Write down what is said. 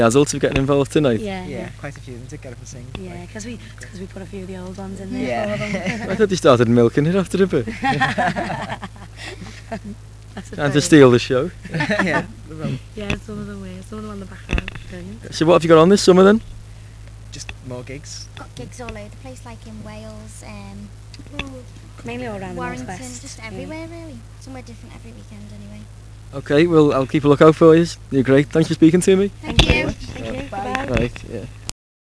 Hazells for getting involved tonight. Yeah, quite a few of them did get up and sing. yeah, because we put a few of the old ones in there Yeah. for them. I thought you started milking it after a bit. That's the Trying to thing. steal the show. Yeah. Yeah, some of them were. Some of them on the background. Brilliant. So what have you got on this summer then? Just more gigs. Got gigs all over the place, like in Wales, Mainly all around the Warrington, northwest. just everywhere really. Somewhere different every weekend anyway. Okay, well I'll keep a lookout for you. You're great. Thanks for speaking to me. Thank you. Thank you. Bye. Bye. Right, yeah.